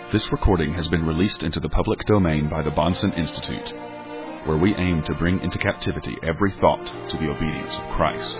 This recording has been released into the public domain by the Bahnsen Institute, where we aim to bring into captivity every thought to the obedience of Christ.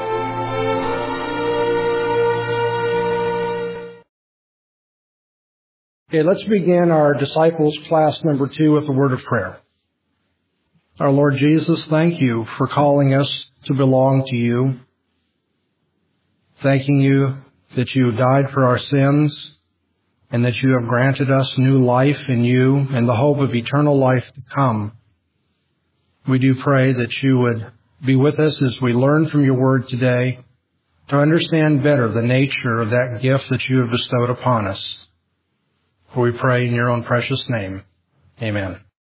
Okay, let's begin our Disciples class number 2 with a word of prayer. Our Lord Jesus, thank you for calling us to belong to you. Thanking you that you died for our sins and that you have granted us new life in you and the hope of eternal life to come. We do pray that you would be with us as we learn from your word today to understand better the nature of that gift that you have bestowed upon us. For we pray in your own precious name. Amen.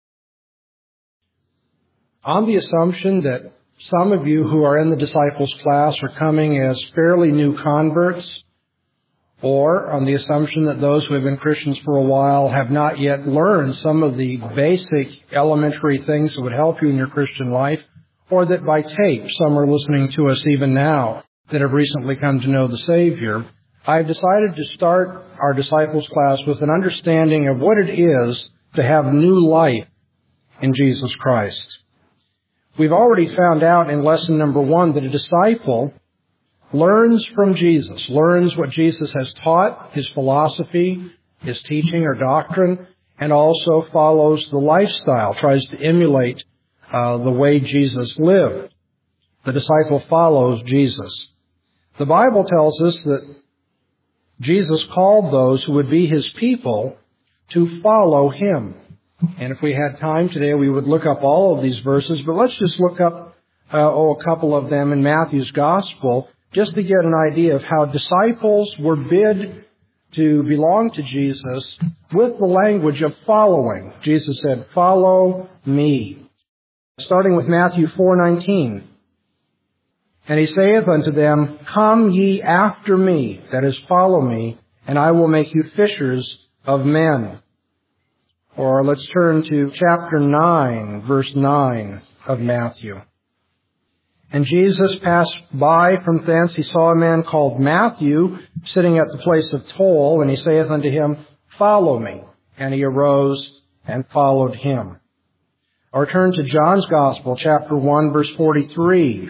On the assumption that some of you who are in the Disciples class are coming as fairly new converts, or on the assumption that those who have been Christians for a while have not yet learned some of the basic elementary things that would help you in your Christian life, or that by tape some are listening to us even now that have recently come to know the Savior, I've decided to start our Disciples class with an understanding of what it is to have new life in Jesus Christ. We've already found out in lesson number 1 that a disciple learns from Jesus, learns what Jesus has taught, his philosophy, his teaching or doctrine, and also follows the lifestyle, tries to emulate the way Jesus lived. The disciple follows Jesus. The Bible tells us that Jesus called those who would be his people to follow him. And if we had time today, we would look up all of these verses, but let's just look up a couple of them in Matthew's Gospel, just to get an idea of how disciples were bid to belong to Jesus with the language of following. Jesus said, "Follow me." Starting with Matthew 4:19. "And he saith unto them, Come ye after me," that is, follow me, "and I will make you fishers of men." Or let's turn to chapter 9, verse 9 of Matthew. "And Jesus passed by from thence, he saw a man called Matthew sitting at the place of toll, and he saith unto him, Follow me. And he arose and followed him." Or turn to John's Gospel, chapter 1, verse 43.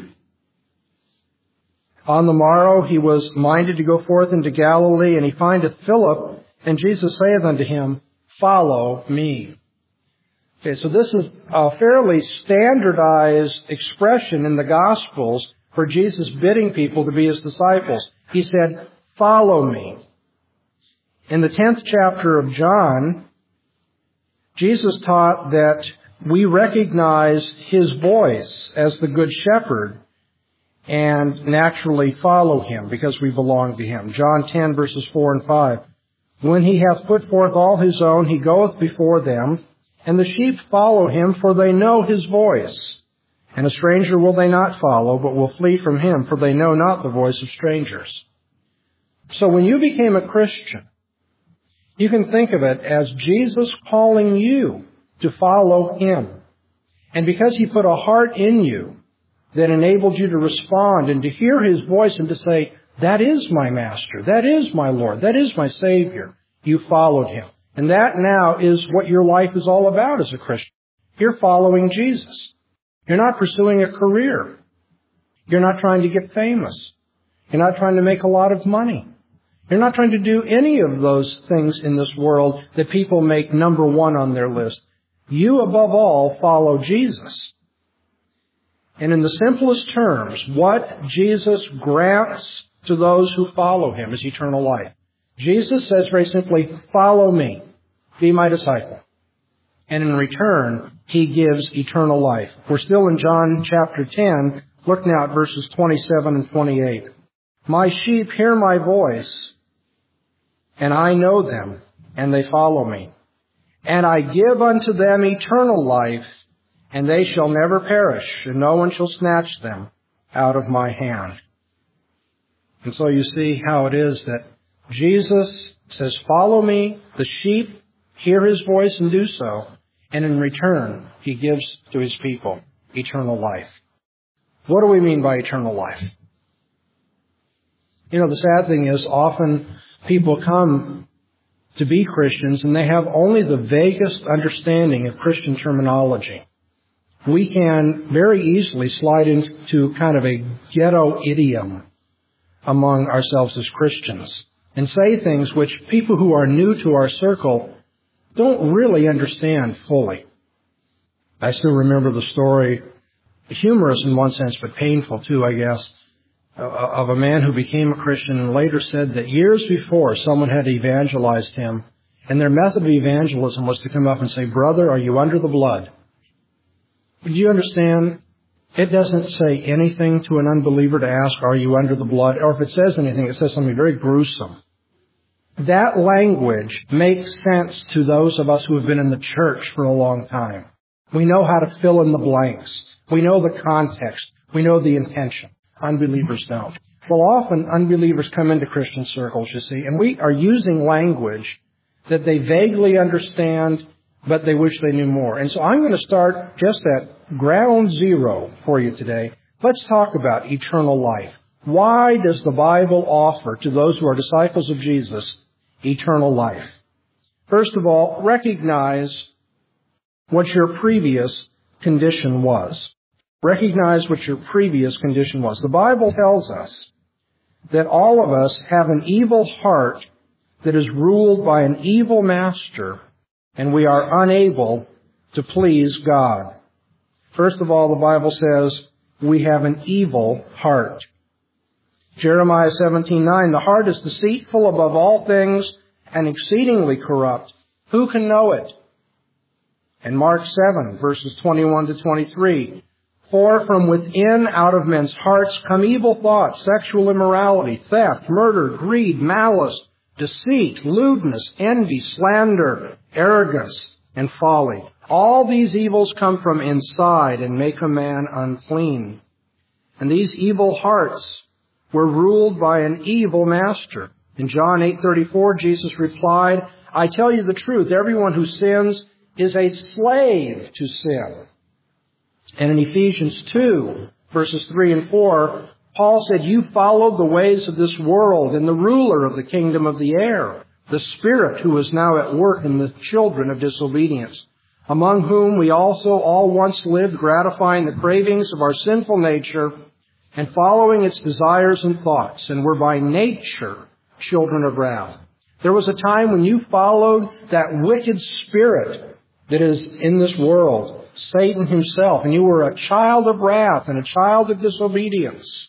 "On the morrow he was minded to go forth into Galilee, and he findeth Philip, and Jesus saith unto him, Follow me." Okay, so this is a fairly standardized expression in the Gospels for Jesus bidding people to be his disciples. He said, "Follow me." In the 10th chapter of John, Jesus taught that we recognize his voice as the Good Shepherd and naturally follow him because we belong to him. John 10, verses 4 and 5. "When he hath put forth all his own, he goeth before them, and the sheep follow him, for they know his voice. And a stranger will they not follow, but will flee from him, for they know not the voice of strangers." So when you became a Christian, you can think of it as Jesus calling you to follow him. And because he put a heart in you that enabled you to respond and to hear his voice and to say, "That is my master, that is my Lord, that is my Savior," you followed him. And that now is what your life is all about as a Christian. You're following Jesus. You're not pursuing a career. You're not trying to get famous. You're not trying to make a lot of money. You're not trying to do any of those things in this world that people make number 1 on their list. You, above all, follow Jesus. And in the simplest terms, what Jesus grants to those who follow him is eternal life. Jesus says very simply, "Follow me, be my disciple." And in return, he gives eternal life. We're still in John chapter 10. Look now at verses 27 and 28. "My sheep hear my voice, and I know them, and they follow me. And I give unto them eternal life, and they shall never perish, and no one shall snatch them out of my hand." And so you see how it is that Jesus says, "Follow me." The sheep hear his voice and do so. And in return, he gives to his people eternal life. What do we mean by eternal life? You know, the sad thing is often people come to be Christians, and they have only the vaguest understanding of Christian terminology. We can very easily slide into kind of a ghetto idiom among ourselves as Christians and say things which people who are new to our circle don't really understand fully. I still remember the story, humorous in one sense, but painful too, I guess, of a man who became a Christian and later said that years before someone had evangelized him, and their method of evangelism was to come up and say, "Brother, are you under the blood?" Do you understand? It doesn't say anything to an unbeliever to ask, "Are you under the blood?" Or if it says anything, it says something very gruesome. That language makes sense to those of us who have been in the church for a long time. We know how to fill in the blanks. We know the context. We know the intention. Unbelievers don't. Well, often unbelievers come into Christian circles, you see, and we are using language that they vaguely understand, but they wish they knew more. And so I'm going to start just at ground zero for you today. Let's talk about eternal life. Why does the Bible offer to those who are disciples of Jesus eternal life? First of all, recognize what your previous condition was. Recognize what your previous condition was. The Bible tells us that all of us have an evil heart that is ruled by an evil master, and we are unable to please God. First of all, the Bible says we have an evil heart. Jeremiah 17:9, "The heart is deceitful above all things and exceedingly corrupt. Who can know it?" And Mark 7, verses 21 to 23, "For from within, out of men's hearts, come evil thoughts, sexual immorality, theft, murder, greed, malice, deceit, lewdness, envy, slander, arrogance, and folly. All these evils come from inside and make a man unclean." And these evil hearts were ruled by an evil master. In John 8:34, Jesus replied, "I tell you the truth, everyone who sins is a slave to sin." And in Ephesians 2, verses 3 and 4, Paul said, "You followed the ways of this world and the ruler of the kingdom of the air, the spirit who is now at work in the children of disobedience, among whom we also all once lived, gratifying the cravings of our sinful nature and following its desires and thoughts, and were by nature children of wrath." There was a time when you followed that wicked spirit that is in this world, Satan himself, and you were a child of wrath and a child of disobedience.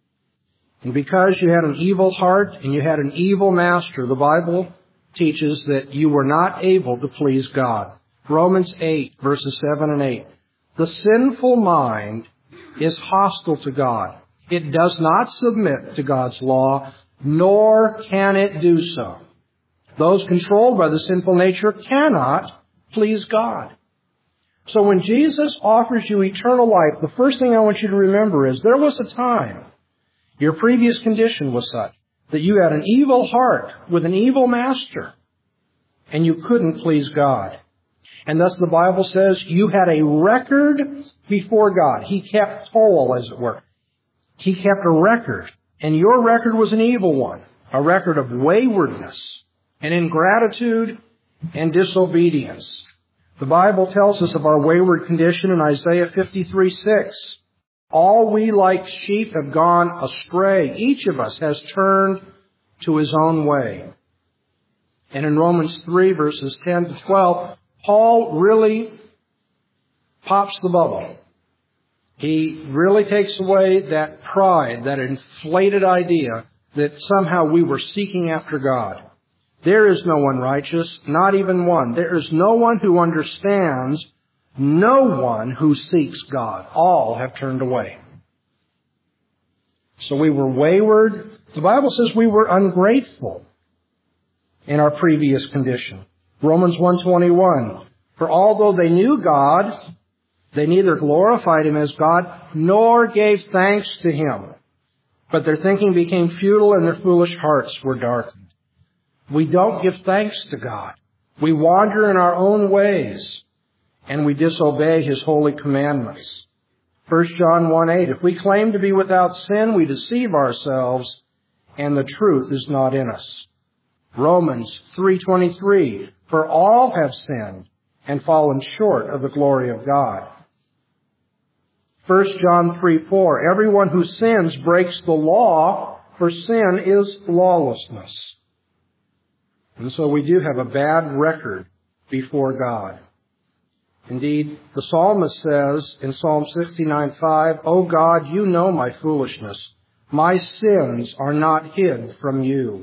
And because you had an evil heart and you had an evil master, the Bible teaches that you were not able to please God. Romans 8, verses 7 and 8. "The sinful mind is hostile to God. It does not submit to God's law, nor can it do so." Those controlled by the sinful nature cannot please God. So when Jesus offers you eternal life, the first thing I want you to remember is there was a time, your previous condition was such, that you had an evil heart with an evil master, and you couldn't please God. And thus the Bible says you had a record before God. He kept toll, as it were. He kept a record, and your record was an evil one, a record of waywardness and ingratitude and disobedience. The Bible tells us of our wayward condition in Isaiah 53:6. "All we like sheep have gone astray. Each of us has turned to his own way." And in Romans 3, verses 10 to 12, Paul really pops the bubble. He really takes away that pride, that inflated idea that somehow we were seeking after God. "There is no one righteous, not even one. There is no one who understands, no one who seeks God. All have turned away." So we were wayward. The Bible says we were ungrateful in our previous condition. Romans 1:21, "For although they knew God, they neither glorified Him as God nor gave thanks to Him. But their thinking became futile and their foolish hearts were darkened." We don't give thanks to God. We wander in our own ways, and we disobey His holy commandments. 1 John 1:8, "If we claim to be without sin, we deceive ourselves, and the truth is not in us." Romans 3:23, for all have sinned and fallen short of the glory of God. 1 John 3:4, everyone who sins breaks the law, for sin is lawlessness. And so we do have a bad record before God. Indeed, the psalmist says in Psalm 69:5, O God, you know my foolishness. My sins are not hid from you.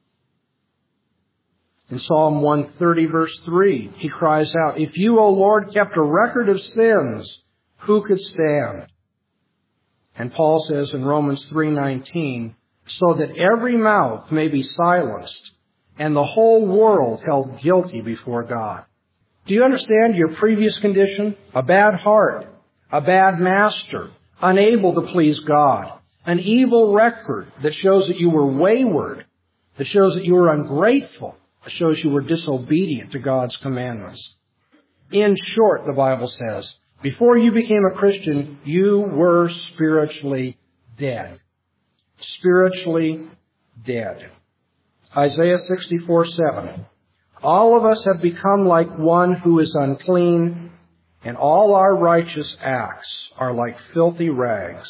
In Psalm 130, verse 3, he cries out, if you, O Lord, kept a record of sins, who could stand? And Paul says in Romans 3:19, so that every mouth may be silenced and the whole world held guilty before God. Do you understand your previous condition? A bad heart, a bad master, unable to please God, an evil record that shows that you were wayward, that shows that you were ungrateful, that shows you were disobedient to God's commandments. In short, the Bible says, before you became a Christian, you were spiritually dead. Spiritually dead. Isaiah 64:7. All of us have become like one who is unclean, and all our righteous acts are like filthy rags.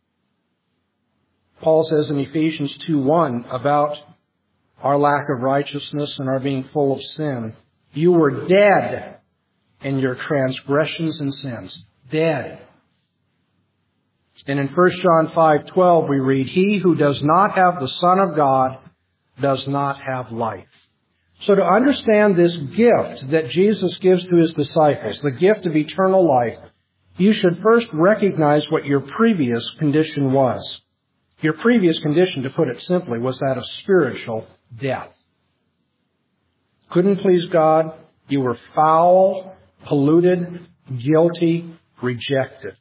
Paul says in Ephesians 2:1 about our lack of righteousness and our being full of sin, you were dead in your transgressions and sins. Dead. And in 1 John 5:12 we read, he who does not have the Son of God does not have life. So to understand this gift that Jesus gives to his disciples, the gift of eternal life, you should first recognize what your previous condition was. Your previous condition, to put it simply, was that of spiritual death. Couldn't please God. You were foul, polluted, guilty, rejected.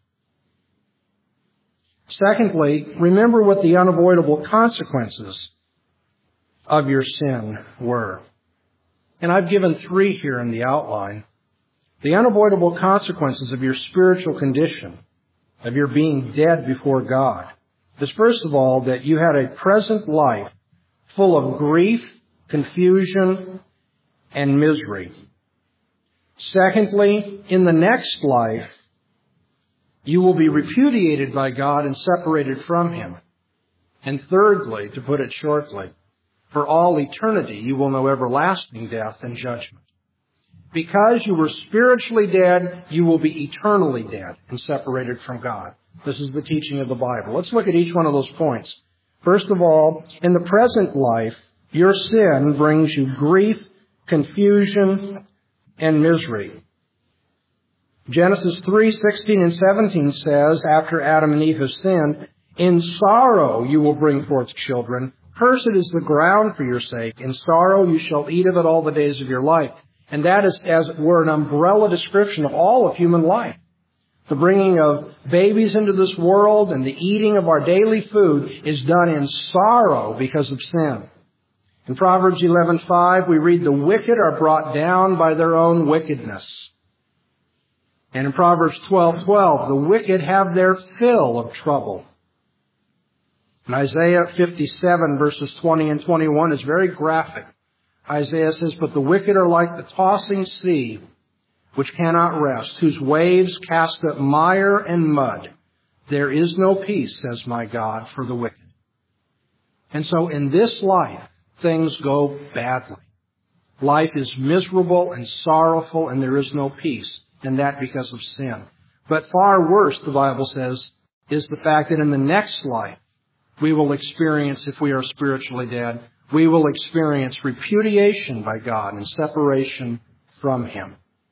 Secondly, remember what the unavoidable consequences of your sin were. And I've given 3 here in the outline. The unavoidable consequences of your spiritual condition, of your being dead before God, is first of all that you had a present life full of grief, confusion, and misery. Secondly, in the next life, you will be repudiated by God and separated from Him. And thirdly, to put it shortly, for all eternity you will know everlasting death and judgment. Because you were spiritually dead, you will be eternally dead and separated from God. This is the teaching of the Bible. Let's look at each one of those points. First of all, in the present life, your sin brings you grief, confusion, and misery. Genesis 3:16 and 17 says, after Adam and Eve have sinned, in sorrow you will bring forth children. Cursed is the ground for your sake. In sorrow you shall eat of it all the days of your life. And that is, as it were, an umbrella description of all of human life. The bringing of babies into this world and the eating of our daily food is done in sorrow because of sin. In Proverbs 11:5, we read, the wicked are brought down by their own wickedness. And in Proverbs 12:12, the wicked have their fill of trouble. In Isaiah 57, verses 20 and 21 is very graphic. Isaiah says, but the wicked are like the tossing sea, which cannot rest, whose waves cast up mire and mud. There is no peace, says my God, for the wicked. And so in this life, things go badly. Life is miserable and sorrowful, and there is no peace, and that because of sin. But far worse, the Bible says, is the fact that in the next life, we will experience, if we are spiritually dead, we will experience repudiation by God and separation from Him.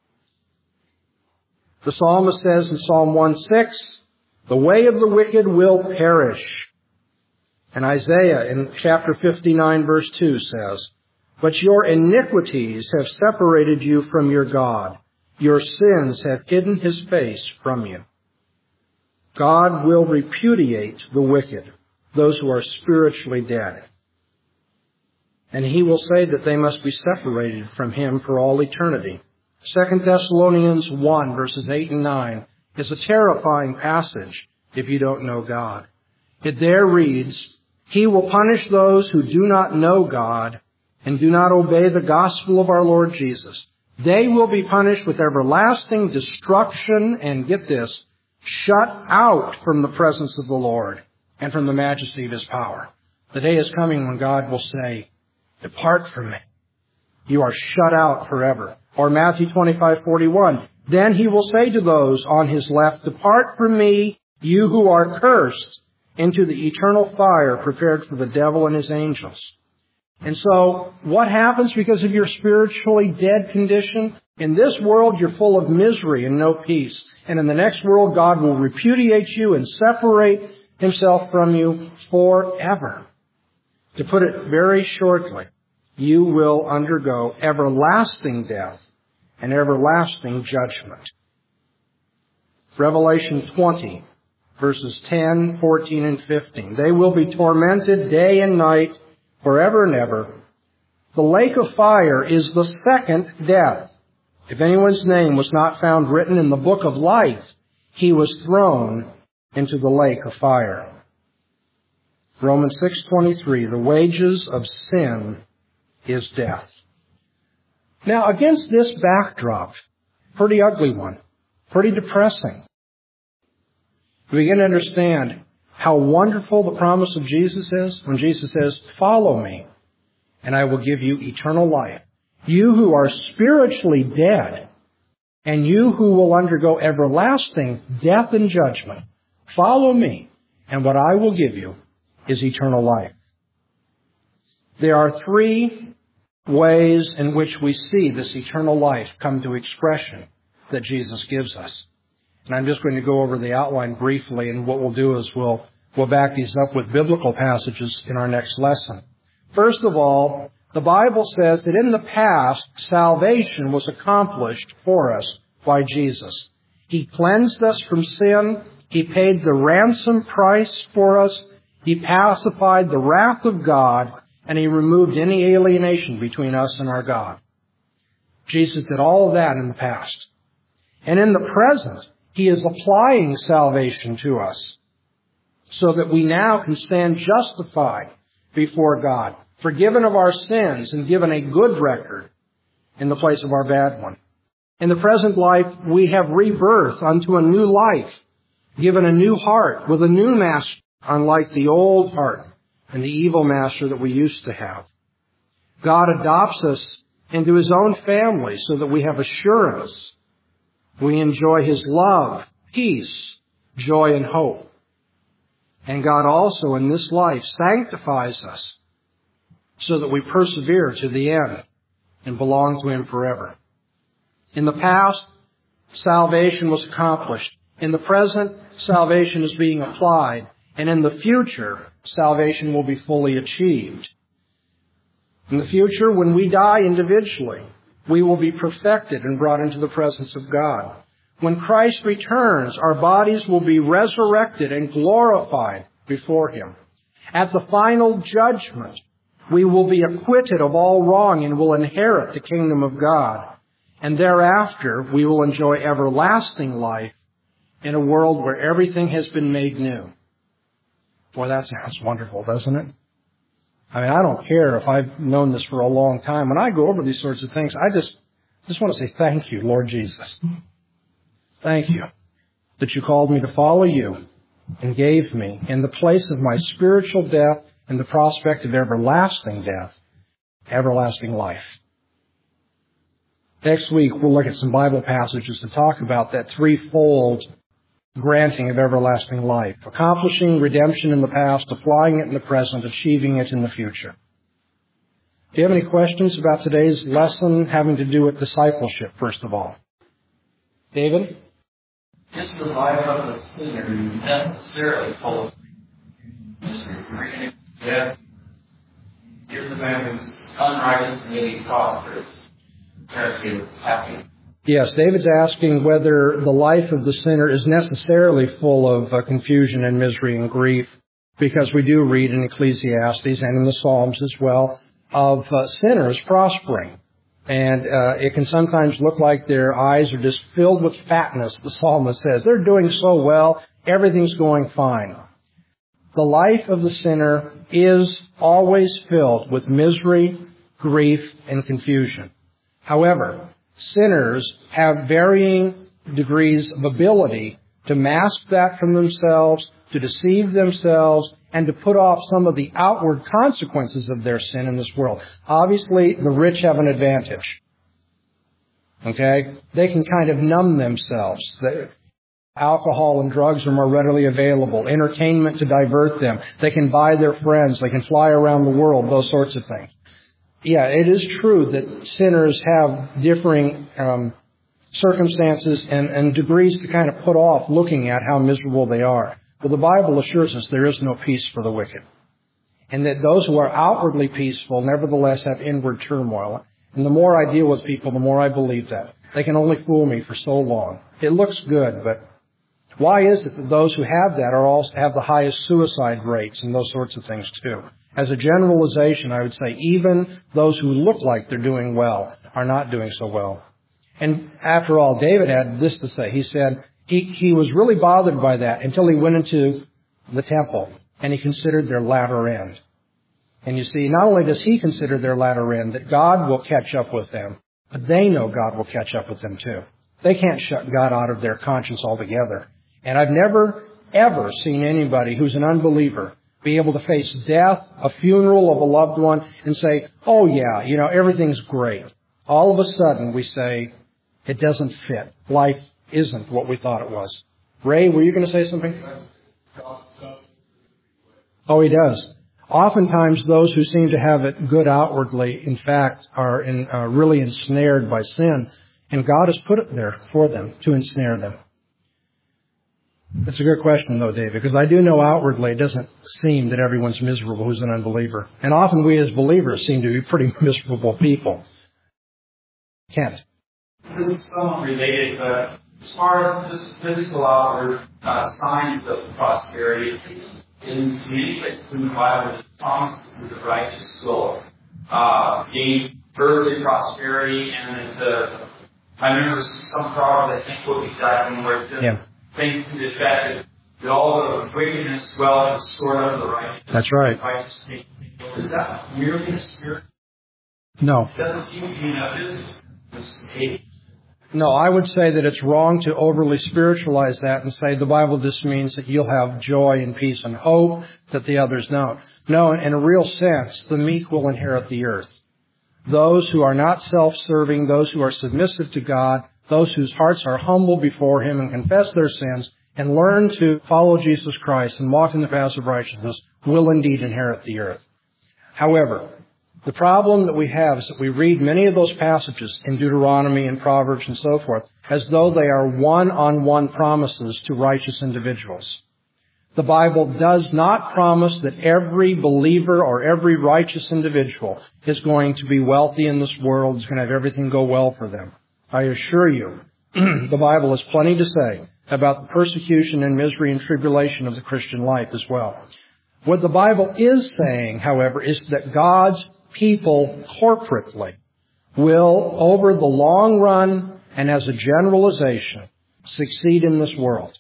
The psalmist says in Psalm 1:6, the way of the wicked will perish. And Isaiah in chapter 59, verse 2 says, but your iniquities have separated you from your God. Your sins have hidden His face from you. God will repudiate the wicked, those who are spiritually dead. And He will say that they must be separated from Him for all eternity. 2 Thessalonians 1, verses 8 and 9 is a terrifying passage if you don't know God. It there reads, He will punish those who do not know God and do not obey the gospel of our Lord Jesus, they will be punished with everlasting destruction and, get this, shut out from the presence of the Lord and from the majesty of His power. The day is coming when God will say, depart from me. You are shut out forever. Or Matthew 25:41. Then He will say to those on His left, depart from me, you who are cursed, into the eternal fire prepared for the devil and his angels. And so, what happens because of your spiritually dead condition? In this world, you're full of misery and no peace. And in the next world, God will repudiate you and separate Himself from you forever. To put it very shortly, you will undergo everlasting death and everlasting judgment. Revelation 20, verses 10, 14, and 15. They will be tormented day and night, forever and ever. The lake of fire is the second death. If anyone's name was not found written in the book of life, he was thrown into the lake of fire. Romans 6:23, the wages of sin is death. Now, against this backdrop, pretty ugly one, pretty depressing, we begin to understand how wonderful the promise of Jesus is when Jesus says, follow me, and I will give you eternal life. You who are spiritually dead, and you who will undergo everlasting death and judgment, follow me, and what I will give you is eternal life. There are three ways in which we see this eternal life come to expression that Jesus gives us. And I'm just going to go over the outline briefly, and what we'll do is we'll back these up with biblical passages in our next lesson. First of all, the Bible says that in the past, salvation was accomplished for us by Jesus. He cleansed us from sin. He paid the ransom price for us. He pacified the wrath of God, and He removed any alienation between us and our God. Jesus did all of that in the past. And in the present, He is applying salvation to us so that we now can stand justified before God, forgiven of our sins and given a good record in the place of our bad one. In the present life, we have rebirth unto a new life, given a new heart with a new master, unlike the old heart and the evil master that we used to have. God adopts us into His own family so that we have assurance. We enjoy His love, peace, joy, and hope. And God also in this life sanctifies us so that we persevere to the end and belong to Him forever. In the past, salvation was accomplished. In the present, salvation is being applied. And in the future, salvation will be fully achieved. In the future, when we die individually, we will be perfected and brought into the presence of God. When Christ returns, our bodies will be resurrected and glorified before Him. At the final judgment, we will be acquitted of all wrong and will inherit the kingdom of God. And thereafter, we will enjoy everlasting life in a world where everything has been made new. Boy, that sounds wonderful, doesn't it? I mean, I don't care if I've known this for a long time. When I go over these sorts of things, I just want to say thank you, Lord Jesus. Thank you that you called me to follow you and gave me, in the place of my spiritual death and the prospect of everlasting death, everlasting life. Next week, we'll look at some Bible passages to talk about that threefold granting of everlasting life, accomplishing redemption in the past, applying it in the present, achieving it in the future. Do you have any questions about today's lesson having to do with discipleship, first of all? David? Is the life of the sinner necessarily full of misery, death? Here's the man who's unrighteous and yet he prospers. Apparently happy. Yes, David's asking whether the life of the sinner is necessarily full of confusion and misery and grief, because we do read in Ecclesiastes and in the Psalms as well of sinners prospering. And it can sometimes look like their eyes are just filled with fatness, the psalmist says. They're doing so well, everything's going fine. The life of the sinner is always filled with misery grief, and confusion. However, sinners have varying degrees of ability to mask that from themselves, to deceive themselves, and to put off some of the outward consequences of their sin in this world. Obviously, the rich have an advantage. Okay? They can kind of numb themselves. Alcohol and drugs are more readily available. Entertainment to divert them. They can buy their friends. They can fly around the world. Those sorts of things. Yeah, it is true that sinners have differing circumstances and degrees to kind of put off looking at how miserable they are. But the Bible assures us there is no peace for the wicked. And that those who are outwardly peaceful nevertheless have inward turmoil. And the more I deal with people, the more I believe that. They can only fool me for so long. It looks good, but why is it that those who have that are also have the highest suicide rates and those sorts of things too? As a generalization, I would say even those who look like they're doing well are not doing so well. And after all, David had this to say. He said he was really bothered by that until he went into the temple and he considered their latter end. And you see, not only does he consider their latter end, that God will catch up with them, but they know God will catch up with them too. They can't shut God out of their conscience altogether. And I've never, ever seen anybody who's an unbeliever be able to face death, a funeral of a loved one, and say, oh yeah, everything's great. All of a sudden we say, it doesn't fit. Life isn't what we thought it was. Ray, were you going to say something? Oh, he does. Oftentimes those who seem to have it good outwardly, in fact, are really ensnared by sin. And God has put it there for them to ensnare them. That's a good question, though, David, because I do know outwardly it doesn't seem that everyone's miserable who's an unbeliever. And often we as believers seem to be pretty miserable people. Kent. This is somewhat related, but as far as just physical outward signs of prosperity, in many places in the Bible, it promises that the righteous will gain earthly prosperity, and I remember some proverbs, I think, quote exactly where it says things to the effect that all the wickedness wealth is stored up for the righteous. That's right. Is that merely a spirit? No. It doesn't seem to be enough business. No, I would say that it's wrong to overly spiritualize that and say the Bible just means that you'll have joy and peace and hope that the others don't. No, in a real sense, the meek will inherit the earth. Those who are not self-serving, those who are submissive to God, those whose hearts are humble before Him and confess their sins and learn to follow Jesus Christ and walk in the paths of righteousness will indeed inherit the earth. However, the problem that we have is that we read many of those passages in Deuteronomy and Proverbs and so forth as though they are one-on-one promises to righteous individuals. The Bible does not promise that every believer or every righteous individual is going to be wealthy in this world, is going to have everything go well for them. I assure you, the Bible has plenty to say about the persecution and misery and tribulation of the Christian life as well. What the Bible is saying, however, is that God's people corporately will, over the long run and as a generalization, succeed in this world.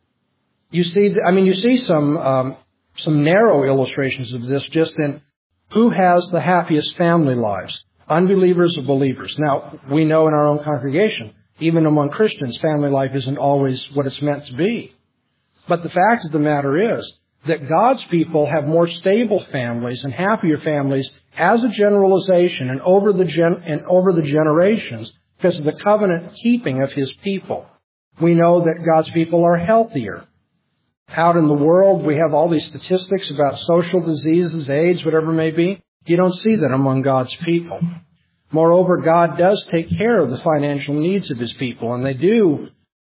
You see some narrow illustrations of this just in who has the happiest family lives, unbelievers or believers. Now, we know in our own congregation, even among Christians, family life isn't always what it's meant to be. But the fact of the matter is that God's people have more stable families and happier families as a generalization and over the generations because of the covenant keeping of His people. We know that God's people are healthier. Out in the world, we have all these statistics about social diseases, AIDS, whatever it may be. You don't see that among God's people. Moreover, God does take care of the financial needs of His people, and they do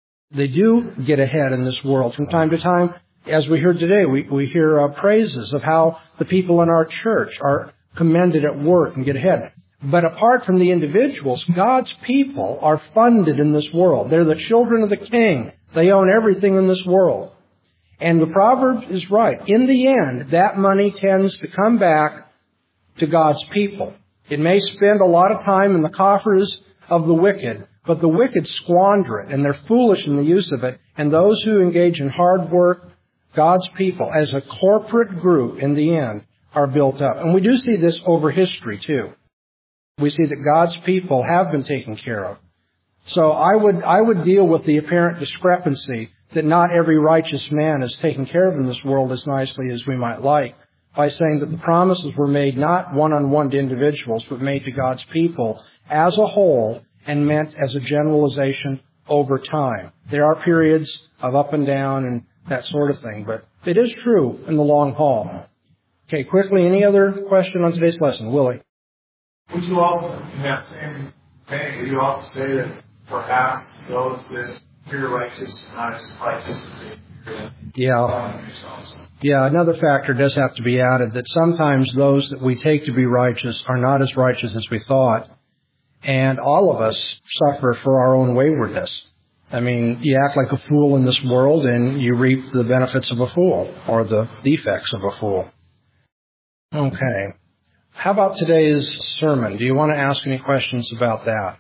get ahead in this world. From time to time, as we heard today, we hear praises of how the people in our church are commended at work and get ahead. But apart from the individuals, God's people are funded in this world. They're the children of the King. They own everything in this world. And the proverb is right. In the end, that money tends to come back to God's people. It may spend a lot of time in the coffers of the wicked, but the wicked squander it, and they're foolish in the use of it. And those who engage in hard work, God's people, as a corporate group, in the end, are built up. And we do see this over history, too. we see that God's people have been taken care of. So I would deal with the apparent discrepancy that not every righteous man is taken care of in this world as nicely as we might like, by saying that the promises were made not one-on-one to individuals, but made to God's people as a whole and meant as a generalization over time. There are periods of up and down and that sort of thing, but it is true in the long haul. Okay, quickly, any other question on today's lesson? Willie? Would you also, in that same vein, would you also say that perhaps those that appear righteous are not as righteous as they appear? Yeah, another factor does have to be added, that sometimes those that we take to be righteous are not as righteous as we thought. And all of us suffer for our own waywardness. I mean, you act like a fool in this world and you reap the benefits of a fool, or the defects of a fool. Okay. How about today's sermon? Do you want to ask any questions about that?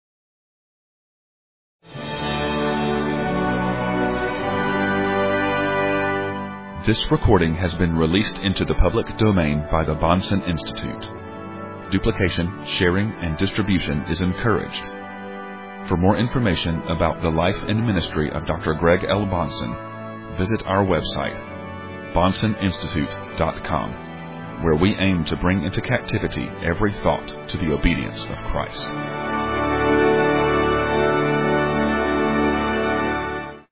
This recording has been released into the public domain by the Bahnsen Institute. Duplication, sharing, and distribution is encouraged. For more information about the life and ministry of Dr. Greg L. Bahnsen, visit our website, BahnsenInstitute.com, where we aim to bring into captivity every thought to the obedience of Christ.